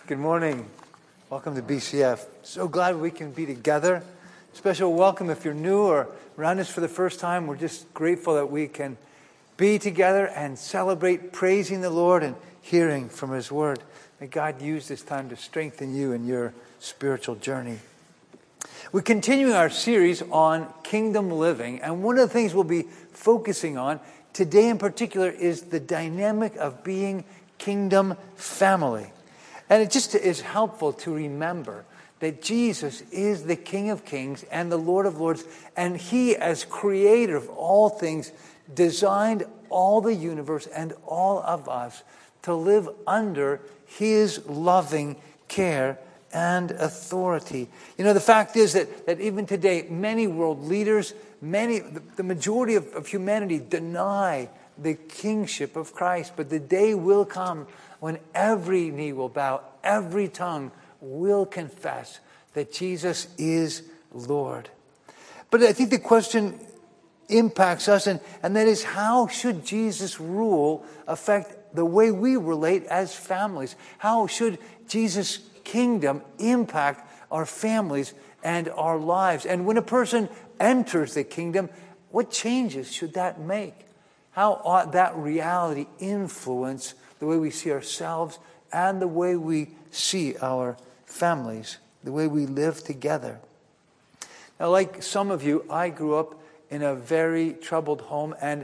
Good morning. Welcome to BCF. So glad we can be together. Special welcome if you're new or around us for the first time. We're just grateful that we can be together and celebrate praising the Lord and hearing from His Word. May God use this time to strengthen you in your spiritual journey. We're continuing our series on kingdom living, and one of the things we'll be focusing on today in particular is the dynamic of being kingdom family. And it just is helpful to remember that Jesus is the King of Kings and the Lord of Lords, and He, as creator of all things, designed all the universe and all of us to live under His loving care and authority. You know, the fact is that even today, many world leaders, the majority of humanity deny the kingship of Christ. But the day will come when every knee will bow, every tongue will confess that Jesus is Lord. But I think the question impacts us, and that is, how should Jesus' rule affect the way we relate as families? How should Jesus' kingdom impact our families and our lives? And when a person enters the kingdom, what changes should that make? How ought that reality influence the way we see ourselves and the way we see our families, the way we live together? Now, like some of you, I grew up in a very troubled home, and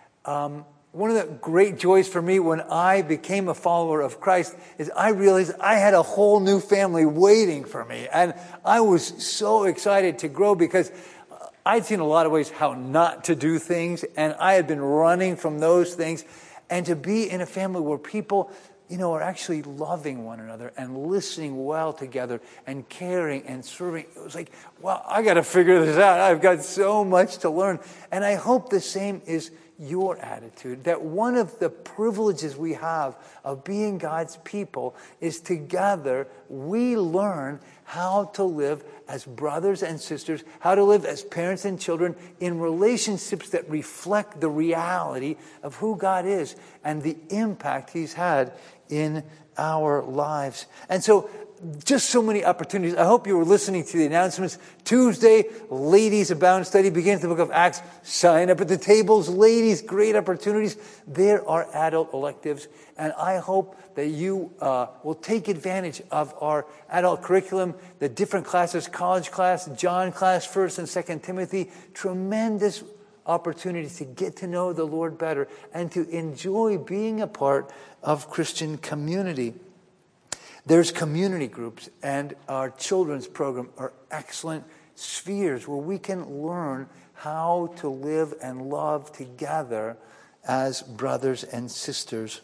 one of the great joys for me when I became a follower of Christ is I realized I had a whole new family waiting for me, and I was so excited to grow because I'd seen a lot of ways how not to do things, and I had been running from those things. And to be in a family where people, are actually loving one another and listening well together and caring and serving, it was like, wow, I got to figure this out. I've got so much to learn. And I hope the same is your attitude, that one of the privileges we have of being God's people is together we learn how to live as brothers and sisters, how to live as parents and children in relationships that reflect the reality of who God is and the impact He's had in our lives. And so, just so many opportunities. I hope you were listening to the announcements. Tuesday, Ladies Abound study begins the book of Acts. Sign up at the tables. Ladies, great opportunities. There are adult electives. And I hope that you will take advantage of our adult curriculum, the different classes, college class, John class, 1st and 2nd Timothy. Tremendous opportunities to get to know the Lord better and to enjoy being a part of Christian community. There's community groups, and our children's program are excellent spheres where we can learn how to live and love together as brothers and sisters.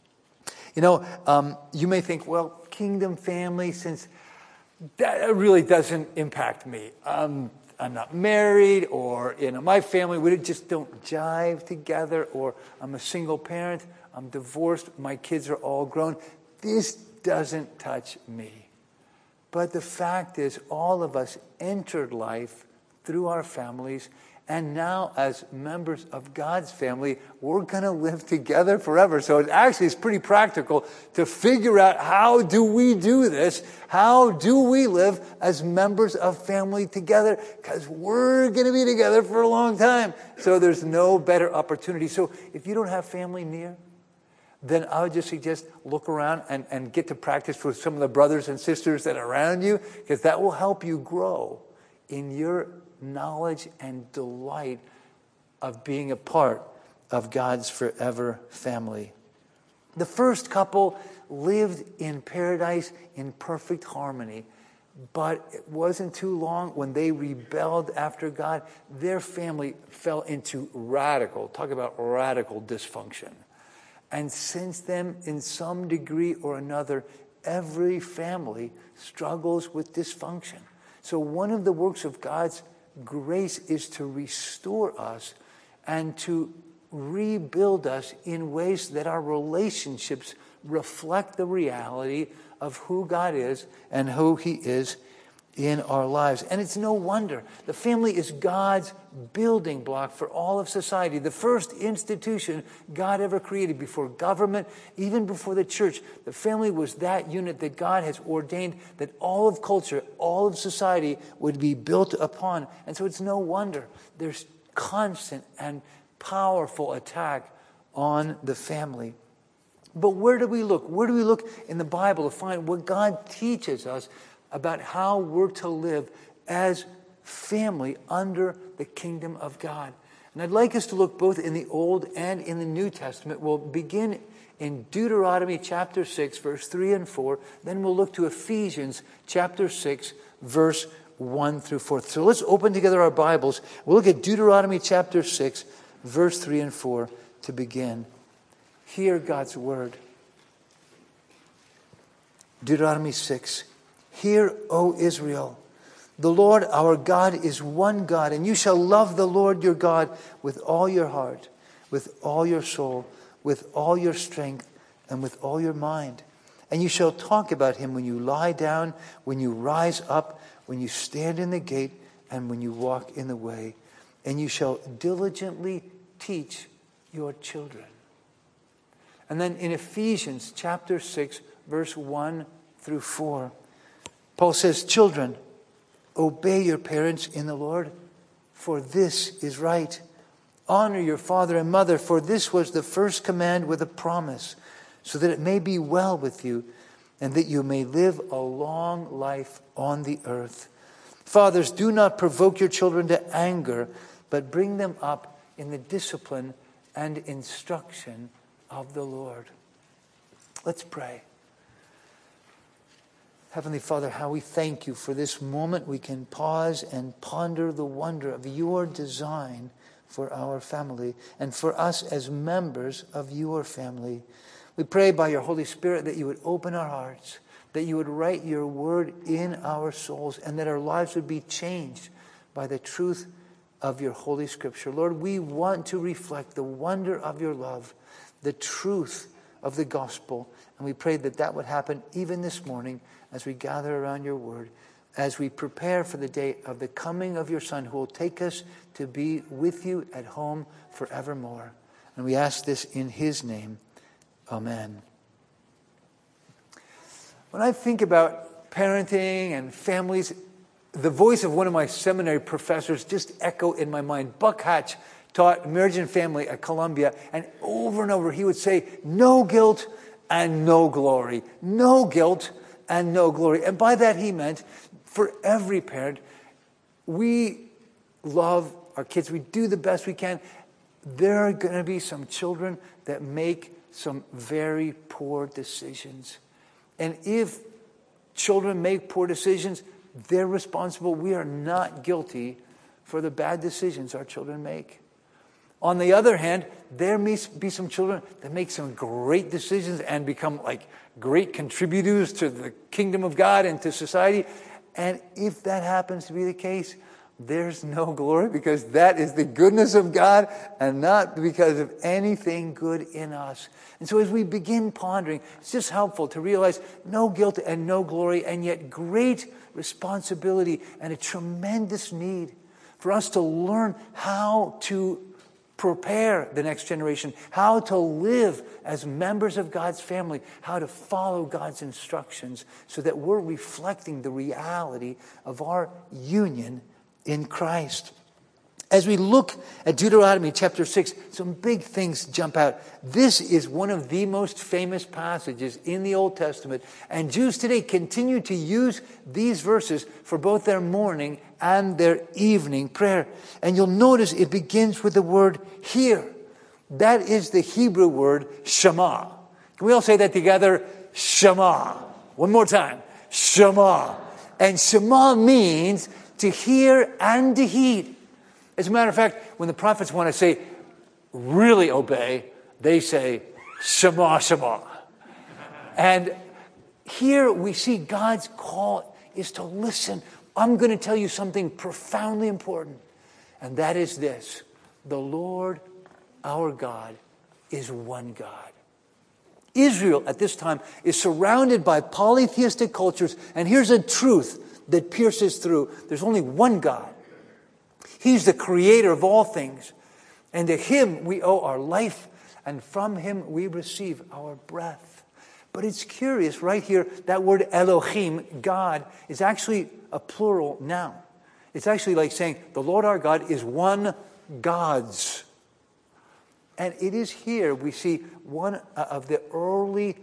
You may think, well, kingdom family, since that really doesn't impact me. I'm not married, or my family, we just don't jive together, or I'm a single parent, I'm divorced, my kids are all grown. This doesn't touch me. But the fact is, all of us entered life through our families, and now as members of God's family, we're going to live together forever. So it's pretty practical to figure out, how do we do this? How do we live as members of family together? Because we're going to be together for a long time. So there's no better opportunity. So if you don't have family near, then I would just suggest look around and get to practice with some of the brothers and sisters that are around you, because that will help you grow in your knowledge and delight of being a part of God's forever family. The first couple lived in paradise in perfect harmony, but it wasn't too long when they rebelled after God. Their family fell into radical dysfunction. And since then, in some degree or another, every family struggles with dysfunction. So one of the works of God's grace is to restore us and to rebuild us in ways that our relationships reflect the reality of who God is and who He is in our lives. And it's no wonder. The family is God's building block for all of society. The first institution God ever created before government, even before the church. The family was that unit that God has ordained that all of culture, all of society would be built upon. And so it's no wonder there's constant and powerful attack on the family. But where do we look? Where do we look in the Bible to find what God teaches us about how we're to live as family under the kingdom of God? And I'd like us to look both in the Old and in the New Testament. We'll begin in Deuteronomy chapter 6, verse 3 and 4. Then we'll look to Ephesians chapter 6, verse 1 through 4. So let's open together our Bibles. We'll look at Deuteronomy chapter 6, verse 3 and 4 to begin. Hear God's word. Deuteronomy 6. Hear, O Israel, the Lord our God is one God, and you shall love the Lord your God with all your heart, with all your soul, with all your strength, and with all your mind. And you shall talk about him when you lie down, when you rise up, when you stand in the gate, and when you walk in the way. And you shall diligently teach your children. And then in Ephesians chapter 6, verse 1 through 4, Paul says, children, obey your parents in the Lord, for this is right. Honor your father and mother, for this was the first command with a promise, so that it may be well with you, and that you may live a long life on the earth. Fathers, do not provoke your children to anger, but bring them up in the discipline and instruction of the Lord. Let's pray. Heavenly Father, how we thank you for this moment we can pause and ponder the wonder of your design for our family and for us as members of your family. We pray by your Holy Spirit that you would open our hearts, that you would write your word in our souls, and that our lives would be changed by the truth of your Holy Scripture. Lord, we want to reflect the wonder of your love, the truth of the gospel. And we pray that that would happen even this morning as we gather around your word, as we prepare for the day of the coming of your Son, who will take us to be with you at home forevermore. And we ask this in his name. Amen. When I think about parenting and families, the voice of one of my seminary professors just echo in my mind. Buck Hatch taught marriage and family at Columbia, and over he would say, no guilt and no glory. No guilt and no glory. And by that he meant, for every parent, we love our kids. We do the best we can. There are going to be some children that make some very poor decisions. And if children make poor decisions, they're responsible. We are not guilty for the bad decisions our children make. On the other hand, there may be some children that make some great decisions and become like great contributors to the kingdom of God and to society. And if that happens to be the case, there's no glory, because that is the goodness of God and not because of anything good in us. And so as we begin pondering, it's just helpful to realize no guilt and no glory, and yet great responsibility and a tremendous need for us to learn how to prepare the next generation, how to live as members of God's family, how to follow God's instructions so that we're reflecting the reality of our union in Christ. As we look at Deuteronomy chapter 6, some big things jump out. This is one of the most famous passages in the Old Testament, and Jews today continue to use these verses for both their morning and their evening prayer. And you'll notice it begins with the word hear. That is the Hebrew word Shema. Can we all say that together? Shema. One more time. Shema. And Shema means to hear and to heed. As a matter of fact, when the prophets want to say, really obey, they say, Shema, Shema. And here we see God's call is to listen. I'm going to tell you something profoundly important, and that is this. The Lord, our God, is one God. Israel at this time is surrounded by polytheistic cultures, and here's a truth that pierces through. There's only one God. He's the creator of all things. And to him we owe our life, and from him we receive our breath. But it's curious, right here, that word Elohim, God, is actually a plural noun. It's actually like saying the Lord our God is one gods. And it is here we see one of the early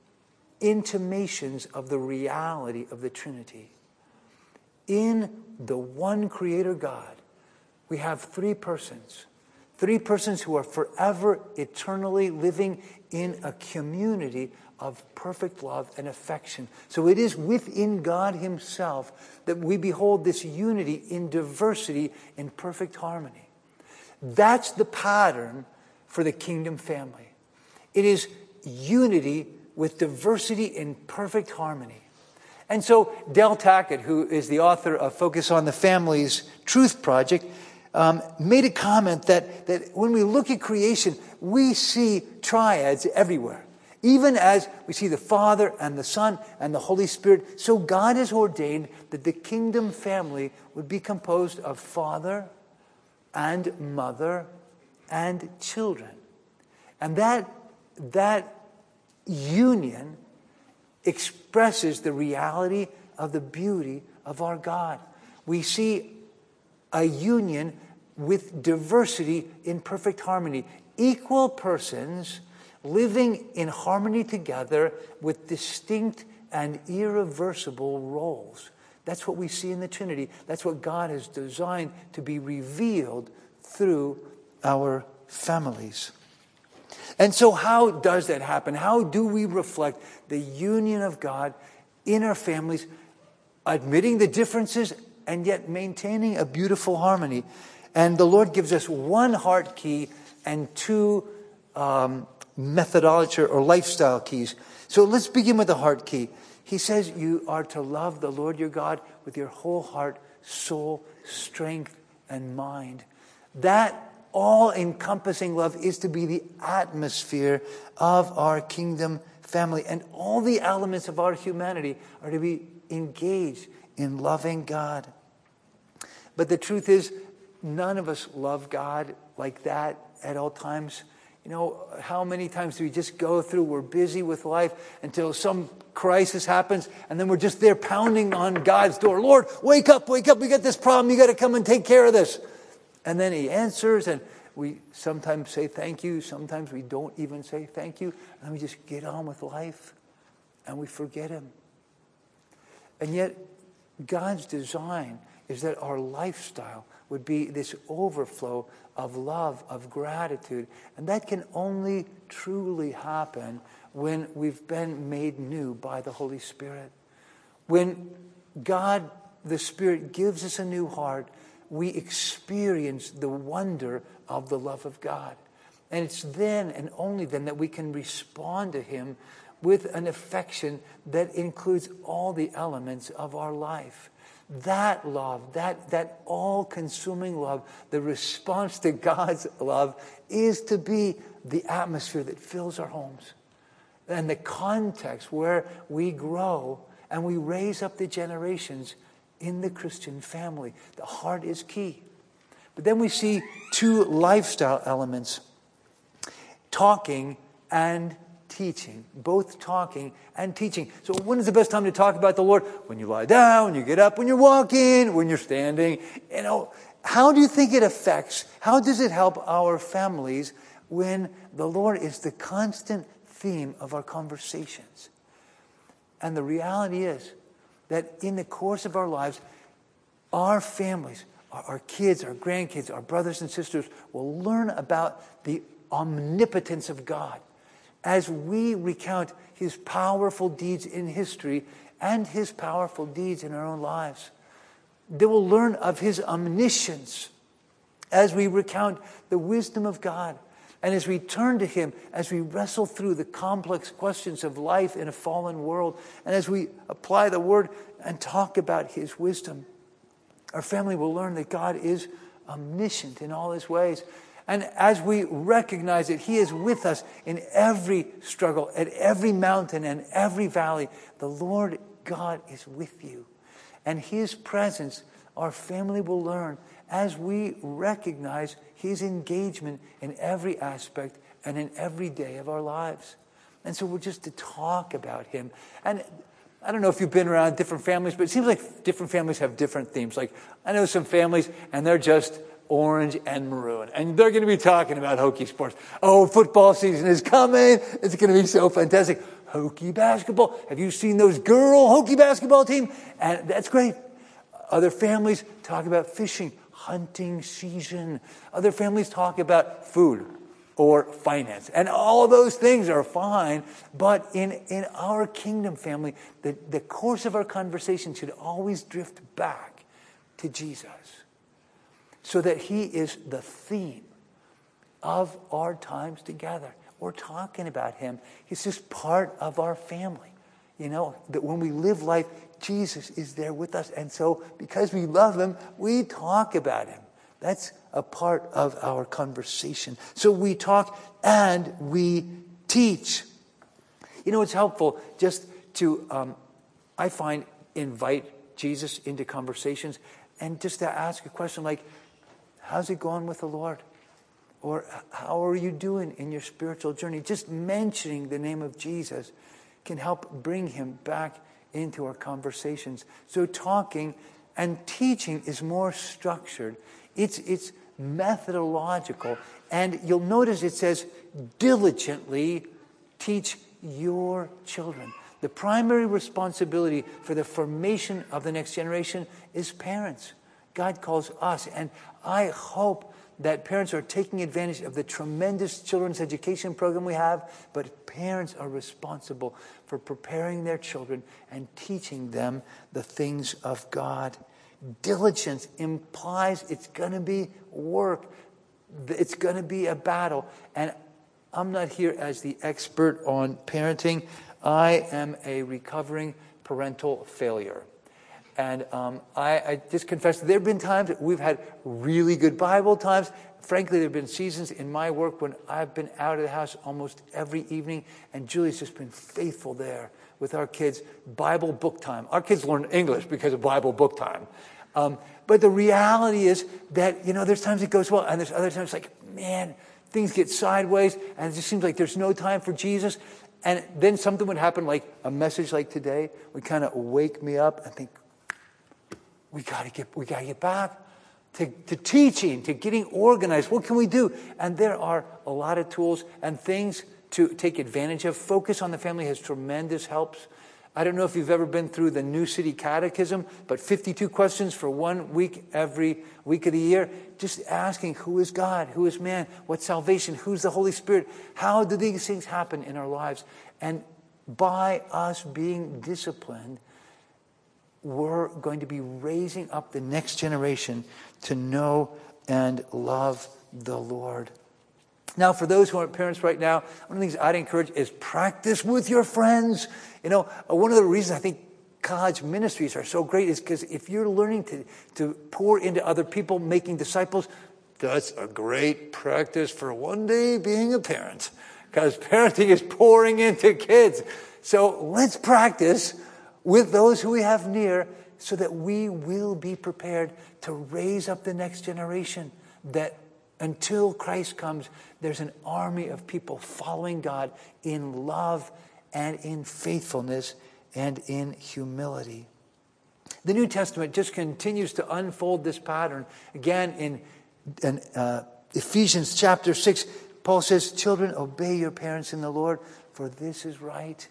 intimations of the reality of the Trinity. In the one creator God, we have three persons who are forever, eternally living in a community of perfect love and affection. So it is within God himself that we behold this unity in diversity in perfect harmony. That's the pattern for the kingdom family. It is unity with diversity in perfect harmony. And so Del Tackett, who is the author of Focus on the Family's Truth Project, made a comment that when we look at creation, we see triads everywhere. Even as we see the Father and the Son and the Holy Spirit, so God has ordained that the kingdom family would be composed of father and mother and children. And that union expresses the reality of the beauty of our God. We see a union with diversity in perfect harmony. Equal persons living in harmony together with distinct and irreversible roles. That's what we see in the Trinity. That's what God has designed to be revealed through our families. And so how does that happen? How do we reflect the union of God in our families, admitting the differences and yet maintaining a beautiful harmony? And the Lord gives us one heart key and two methodology or lifestyle keys. So let's begin with the heart key. He says you are to love the Lord your God with your whole heart, soul, strength, and mind. That all-encompassing love is to be the atmosphere of our kingdom family. And all the elements of our humanity are to be engaged in loving God. But the truth is, none of us love God like that at all times. You know, how many times do we just go through, we're busy with life until some crisis happens, and then we're just there pounding on God's door. Lord, wake up, we got this problem, you got to come and take care of this. And then he answers, and we sometimes say thank you, sometimes we don't even say thank you, and we just get on with life, and we forget him. And yet, God's design is that our lifestyle would be this overflow of love, of gratitude. And that can only truly happen when we've been made new by the Holy Spirit. When God, the Spirit, gives us a new heart, we experience the wonder of the love of God. And it's then and only then that we can respond to him with an affection that includes all the elements of our life. That love, that all-consuming love, the response to God's love is to be the atmosphere that fills our homes and the context where we grow and we raise up the generations in the Christian family. The heart is key. But then we see two lifestyle elements, talking and teaching, both talking and teaching. So when is the best time to talk about the Lord? When you lie down, when you get up, when you're walking, when you're standing. You know, how do you think it affects, how does it help our families when the Lord is the constant theme of our conversations? And the reality is that in the course of our lives, our families, our kids, our grandkids, our brothers and sisters will learn about the omnipotence of God as we recount his powerful deeds in history and his powerful deeds in our own lives. They will learn of his omniscience as we recount the wisdom of God. And as we turn to him, as we wrestle through the complex questions of life in a fallen world, and as we apply the word and talk about his wisdom, our family will learn that God is omniscient in all his ways. And as we recognize that he is with us in every struggle, at every mountain and every valley, the Lord God is with you. And his presence, our family will learn as we recognize his engagement in every aspect and in every day of our lives. And so we're just to talk about him. And I don't know if you've been around different families, but it seems like different families have different themes. Like, I know some families, and they're just orange and maroon. And they're going to be talking about Hokie sports. Oh, football season is coming. It's going to be so fantastic. Hokie basketball. Have you seen those girl Hokie basketball team? And that's great. Other families talk about fishing, hunting season. Other families talk about food or finance. And all those things are fine. But in our kingdom family, the course of our conversation should always drift back to Jesus, so that he is the theme of our times together. We're talking about him. He's just part of our family. You know, that when we live life, Jesus is there with us. And so because we love him, we talk about him. That's a part of our conversation. So we talk and we teach. You know, it's helpful just to, I find, invite Jesus into conversations and just to ask a question like, how's it going with the Lord? Or how are you doing in your spiritual journey? Just mentioning the name of Jesus can help bring him back into our conversations. So talking and teaching is more structured. It's methodological. And you'll notice it says, diligently teach your children. The primary responsibility for the formation of the next generation is parents. God calls us. And I hope that parents are taking advantage of the tremendous children's education program we have, but parents are responsible for preparing their children and teaching them the things of God. Diligence implies it's going to be work. It's going to be a battle. And I'm not here as the expert on parenting. I am a recovering parental failure. And I just confess, there have been times that we've had really good Bible times. Frankly, there have been seasons in my work when I've been out of the house almost every evening, and Julie's just been faithful there with our kids. Bible book time. Our kids learn English because of Bible book time. But the reality is that, you know, there's times it goes well, and there's other times like, man, things get sideways, and it just seems like there's no time for Jesus. And then something would happen, like a message like today, would kind of wake me up and think, we got to get back to teaching, to getting organized. What can we do? And there are a lot of tools and things to take advantage of. Focus on the Family has tremendous helps. I don't know if you've ever been through the New City Catechism, but 52 questions for 1 week every week of the year. Just asking, who is God? Who is man? What's salvation? Who's the Holy Spirit? How do these things happen in our lives? And by us being disciplined, we're going to be raising up the next generation to know and love the Lord. Now, for those who aren't parents right now, one of the things I'd encourage is practice with your friends. You know, one of the reasons I think college ministries are so great is because if you're learning to pour into other people, making disciples, that's a great practice for one day being a parent, because parenting is pouring into kids. So let's practice with those who we have near so that we will be prepared to raise up the next generation, that until Christ comes, there's an army of people following God in love and in faithfulness and in humility. The New Testament just continues to unfold this pattern. Again, in Ephesians chapter 6, Paul says, "Children, obey your parents in the Lord, for this is right.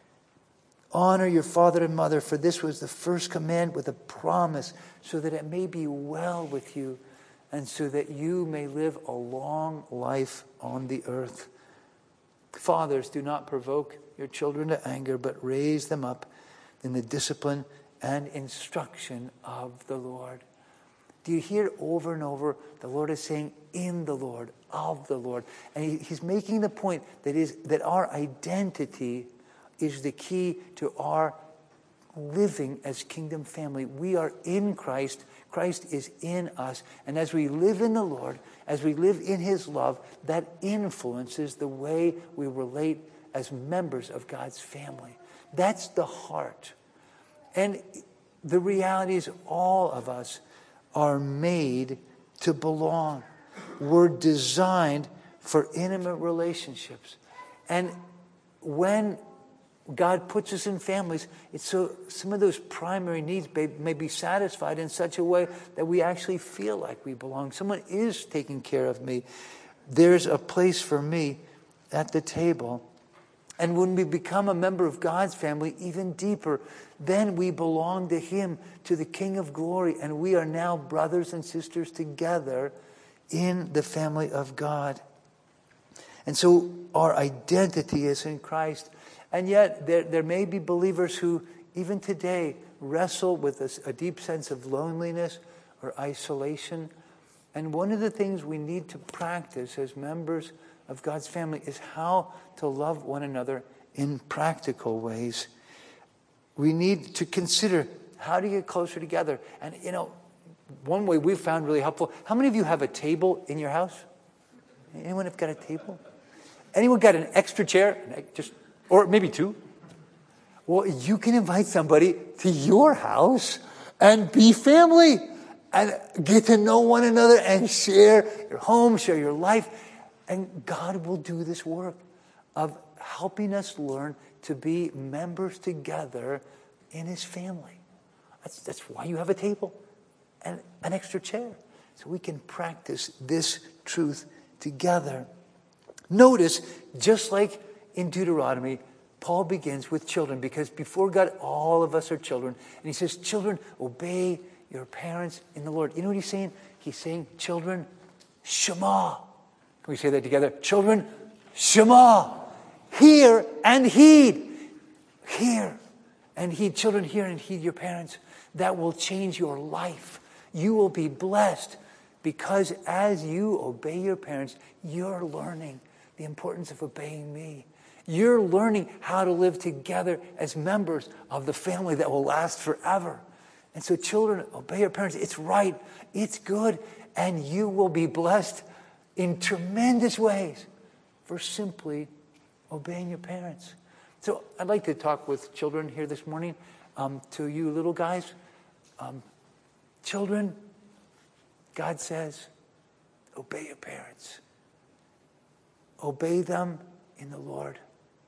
Honor your father and mother, for this was the first command with a promise, so that it may be well with you, and so that you may live a long life on the earth. Fathers, do not provoke your children to anger, but raise them up in the discipline and instruction of the Lord." Do you hear over and over the Lord is saying, in the Lord, of the Lord? And he's making the point that our identity is the key to our living as kingdom family. We are in Christ. Christ is in us. And as we live in the Lord, as we live in his love, that influences the way we relate as members of God's family. That's the heart. And the reality is all of us are made to belong. We're designed for intimate relationships. And when God puts us in families, it's so some of those primary needs may be satisfied in such a way that we actually feel like we belong. Someone is taking care of me. There's a place for me at the table. And when we become a member of God's family, even deeper, then we belong to Him, to the King of Glory. And we are now brothers and sisters together in the family of God. And so our identity is in Christ. And yet there may be believers who, even today, wrestle with a deep sense of loneliness or isolation. And one of the things we need to practice as members of God's family is how to love one another in practical ways. We need to consider how to get closer together. And, one way we've found really helpful, how many of you have a table in your house? Anyone have got a table? Anyone got an extra chair? Or maybe two? Well, you can invite somebody to your house and be family and get to know one another and share your home, share your life. And God will do this work of helping us learn to be members together in His family. That's why you have a table and an extra chair, so we can practice this truth together. Notice, just like in Deuteronomy, Paul begins with children, because before God, all of us are children. And he says, children, obey your parents in the Lord. You know what he's saying? He's saying, children, Shema. Can we say that together? Children, Shema. Hear and heed. Hear and heed. Children, hear and heed your parents. That will change your life. You will be blessed, because as you obey your parents, you're learning the importance of obeying me. You're learning how to live together as members of the family that will last forever. And so children, obey your parents. It's right. It's good. And you will be blessed in tremendous ways for simply obeying your parents. So I'd like to talk with children here this morning. To you little guys. Children, God says, obey your parents. Obey them in the Lord.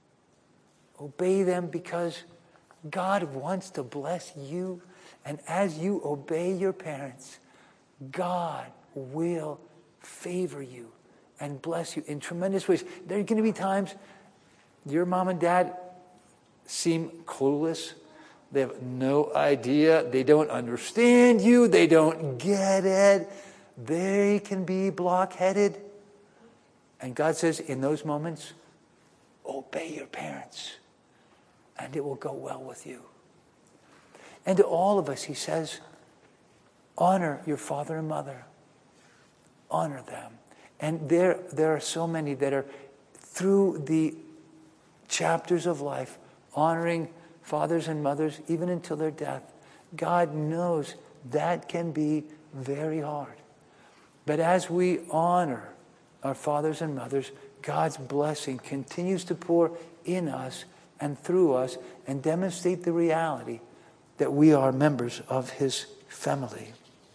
Obey them because God wants to bless you. And as you obey your parents, God will favor you and bless you in tremendous ways. There are going to be times your mom and dad seem clueless. They have no idea. They don't understand you. They don't get it. They can be blockheaded. And God says, in those moments, obey your parents, and it will go well with you. And to all of us, He says, honor your father and mother. Honor them. And there are so many that are, through the chapters of life, honoring fathers and mothers, even until their death. God knows that can be very hard. But as we honor our fathers and mothers, God's blessing continues to pour in us and through us and demonstrate the reality that we are members of His family.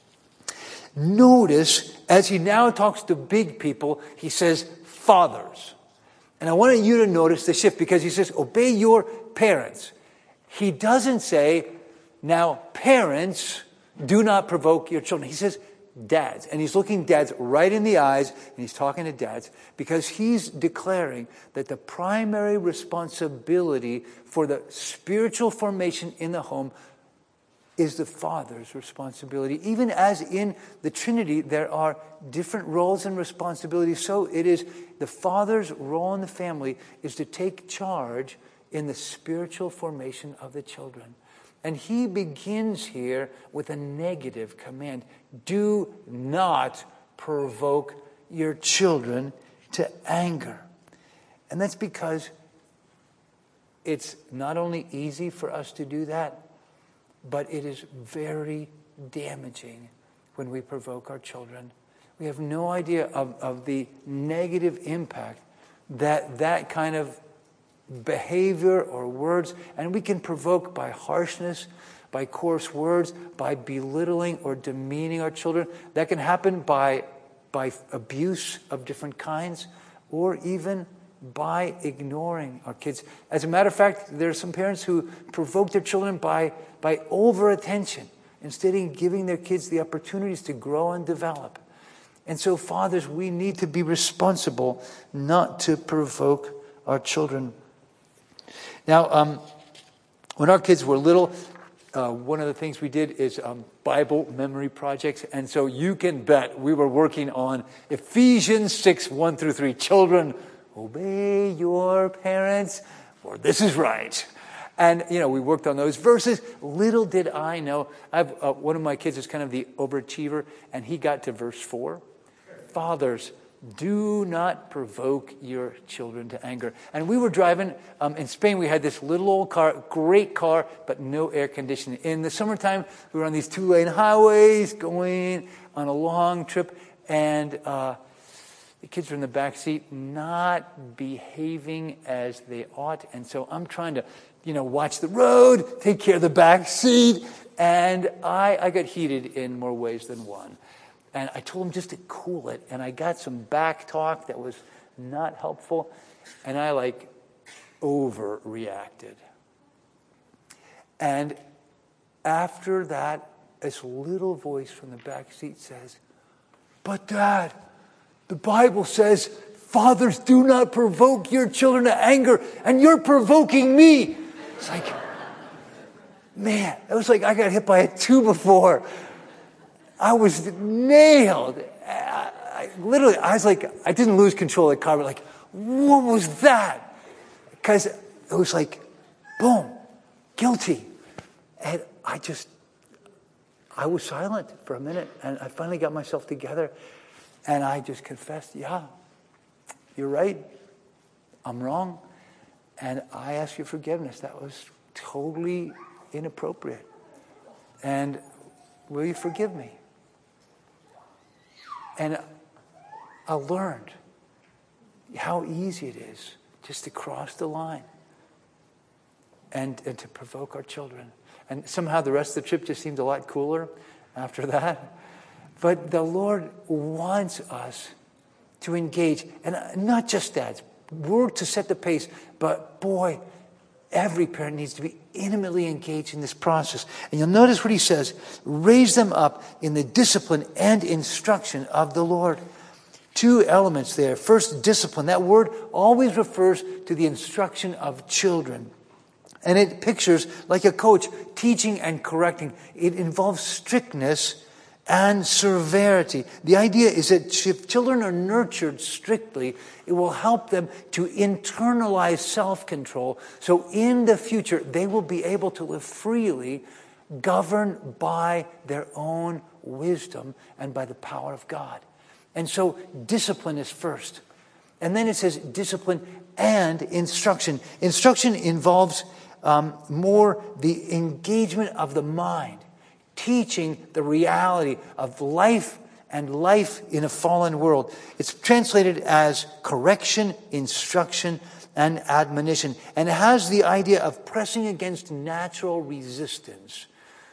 Notice, as He now talks to big people, He says, fathers. And I want you to notice the shift, because He says, obey your parents. He doesn't say, now parents, do not provoke your children. He says, dads. And He's looking dads right in the eyes, and He's talking to dads, because He's declaring that the primary responsibility for the spiritual formation in the home is the father's responsibility. Even as in the Trinity, there are different roles and responsibilities. So it is the father's role in the family is to take charge in the spiritual formation of the children. And He begins here with a negative command. Do not provoke your children to anger. And that's because it's not only easy for us to do that, but it is very damaging when we provoke our children. We have no idea of the negative impact that kind of behavior or words, and we can provoke by harshness, by coarse words, by belittling or demeaning our children. That can happen by abuse of different kinds, or even by ignoring our kids. As a matter of fact, there are some parents who provoke their children by over-attention, instead of giving their kids the opportunities to grow and develop. And so, fathers, we need to be responsible not to provoke our children. Now, when our kids were little, one of the things we did is Bible memory projects. And so you can bet we were working on Ephesians 6, 1 through 3. Children, obey your parents, for this is right. And, we worked on those verses. Little did I know, one of my kids is kind of the overachiever, and he got to verse 4. Fathers, do not provoke your children to anger. And we were driving in Spain. We had this little old car, great car, but no air conditioning. In the summertime, we were on these 2-lane highways going on a long trip, and the kids were in the back seat, not behaving as they ought. And so I'm trying to, watch the road, take care of the back seat, and I got heated in more ways than one. And I told him just to cool it. And I got some back talk that was not helpful. And I overreacted. And after that, this little voice from the back seat says, "But Dad, the Bible says, fathers, do not provoke your children to anger. And you're provoking me." It's like, man, it was like I got hit by a 2 before. I was nailed. I was like, I didn't lose control of the car, but what was that? Because it was like, boom, guilty. And I was silent for a minute, and I finally got myself together, and I just confessed, yeah, you're right. I'm wrong. And I ask your forgiveness. That was totally inappropriate. And will you forgive me? And I learned how easy it is just to cross the line and to provoke our children. And somehow the rest of the trip just seemed a lot cooler after that. But the Lord wants us to engage. And not just dads. Work to set the pace. But boy, every parent needs to be intimately engaged in this process. And you'll notice what he says. Raise them up in the discipline and instruction of the Lord. 2 elements there. First, discipline. That word always refers to the instruction of children. And it pictures, like a coach, teaching and correcting. It involves strictness and severity. The idea is that if children are nurtured strictly, it will help them to internalize self-control. So in the future, they will be able to live freely, governed by their own wisdom and by the power of God. And so discipline is first. And then it says discipline and instruction. Instruction involves more the engagement of the mind, teaching the reality of life and life in a fallen world. It's translated as correction, instruction, and admonition. And it has the idea of pressing against natural resistance.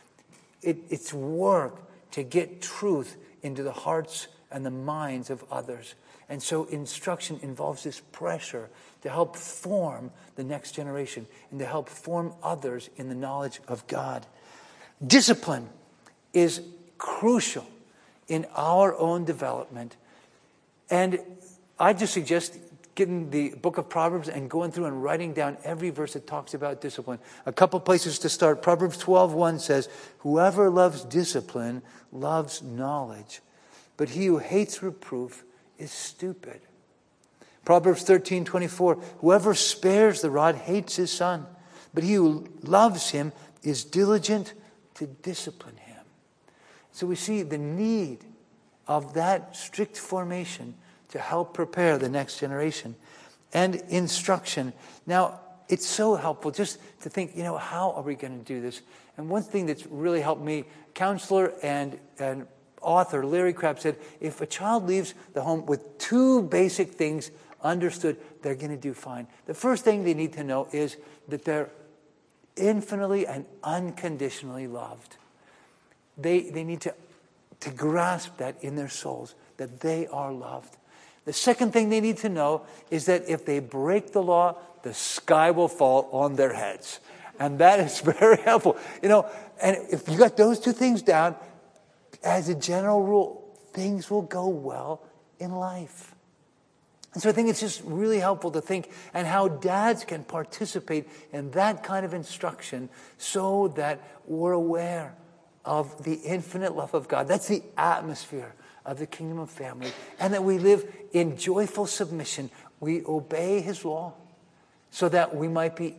It's work to get truth into the hearts and the minds of others. And so instruction involves this pressure to help form the next generation and to help form others in the knowledge of God. Discipline is crucial in our own development. And I just suggest getting the book of Proverbs and going through and writing down every verse that talks about discipline. A couple places to start. Proverbs 12:1 says, "Whoever loves discipline loves knowledge, but he who hates reproof is stupid." Proverbs 13:24, "Whoever spares the rod hates his son, but he who loves him is diligent to discipline him." So we see the need of that strict formation to help prepare the next generation. And instruction. Now, it's so helpful just to think, how are we going to do this? And one thing that's really helped me, counselor and author Larry Crabb said, if a child leaves the home with 2 basic things understood, they're going to do fine. The first thing they need to know is that they're infinitely and unconditionally loved. They need to grasp that in their souls, that they are loved. The second thing they need to know is that if they break the law, the sky will fall on their heads. And that is very helpful. And if you got those two things down, as a general rule, things will go well in life. And so I think it's just really helpful to think and how dads can participate in that kind of instruction so that we're aware of the infinite love of God. That's the atmosphere of the kingdom of family. And that we live in joyful submission. We obey his law so that we might be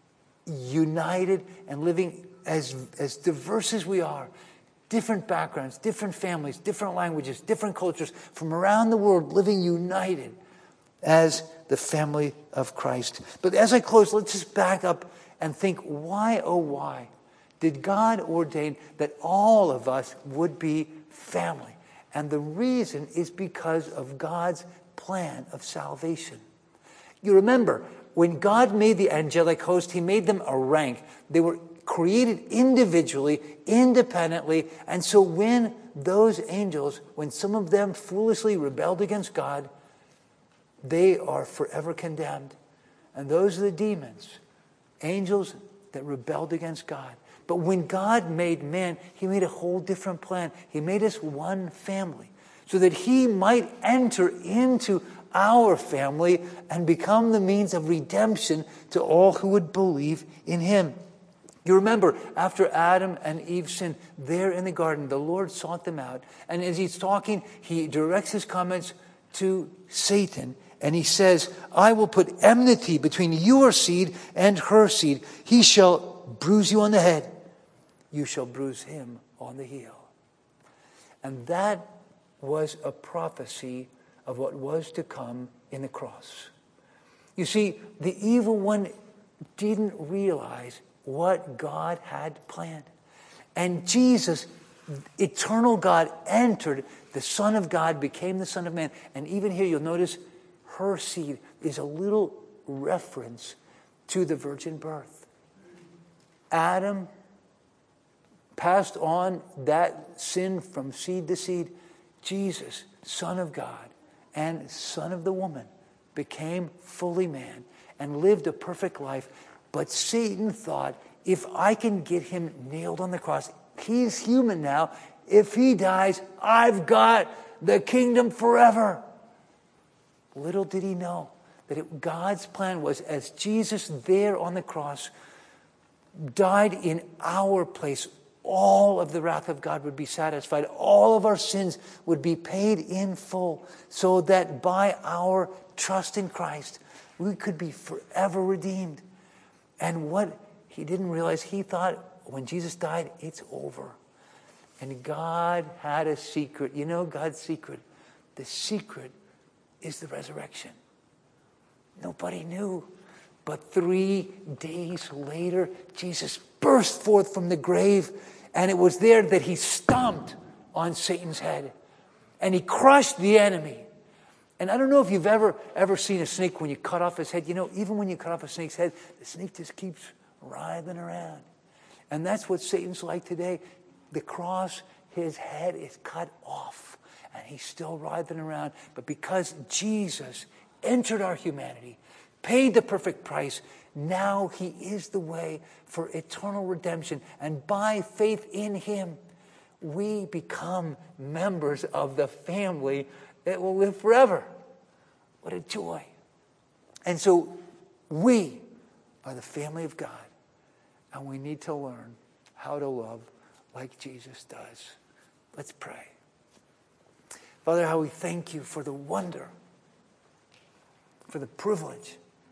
united and living as diverse as we are. Different backgrounds, different families, different languages, different cultures from around the world living united as the family of Christ. But as I close, let's just back up and think, why, oh why, did God ordain that all of us would be family? And the reason is because of God's plan of salvation. You remember, when God made the angelic host, he made them a rank. They were created individually, independently. And so when those angels, when some of them foolishly rebelled against God, they are forever condemned. And those are the demons, angels that rebelled against God. But when God made man, he made a whole different plan. He made us one family so that he might enter into our family and become the means of redemption to all who would believe in him. You remember, after Adam and Eve sinned there in the garden, the Lord sought them out. And as he's talking, he directs his comments to Satan. And he says, I will put enmity between your seed and her seed. He shall bruise you on the head. You shall bruise him on the heel. And that was a prophecy of what was to come in the cross. You see, the evil one didn't realize what God had planned. And Jesus, eternal God, entered. The Son of God became the Son of Man. And even here you'll notice her seed is a little reference to the virgin birth. Adam passed on that sin from seed to seed. Jesus, Son of God and Son of the woman, became fully man and lived a perfect life. But Satan thought, if I can get him nailed on the cross, he's human now. If he dies, I've got the kingdom forever. Little did he know that God's plan was, as Jesus there on the cross died in our place, all of the wrath of God would be satisfied. All of our sins would be paid in full, so that by our trust in Christ, we could be forever redeemed. And what he didn't realize, he thought when Jesus died, it's over. And God had a secret. You know God's secret? The secret is the resurrection. Nobody knew. But 3 days later, Jesus burst forth from the grave. And it was there that he stomped on Satan's head. And he crushed the enemy. And I don't know if you've ever seen a snake when you cut off his head. You know, even when you cut off a snake's head, the snake just keeps writhing around. And that's what Satan's like today. The cross, his head is cut off. And he's still writhing around. But because Jesus entered our humanity, paid the perfect price, now he is the way for eternal redemption. And by faith in him, we become members of the family that will live forever. What a joy. And so we are the family of God. And we need to learn how to love like Jesus does. Let's pray. Father, how we thank you for the wonder, for the privilege,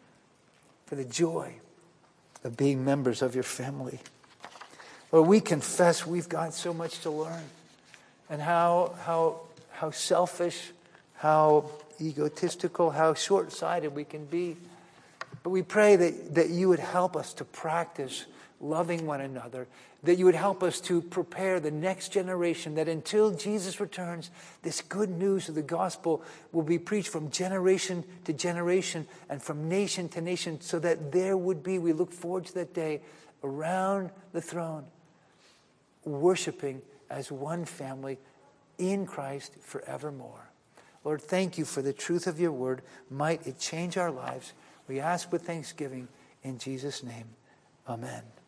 for the joy of being members of your family. Lord, we confess we've got so much to learn. And how selfish, how egotistical, how short-sighted we can be. But we pray that you would help us to practice loving one another, that you would help us to prepare the next generation, that until Jesus returns, this good news of the gospel will be preached from generation to generation and from nation to nation, so that there would be, we look forward to that day, around the throne, worshiping as one family in Christ forevermore. Lord, thank you for the truth of your word. Might it change our lives. We ask with thanksgiving in Jesus' name. Amen.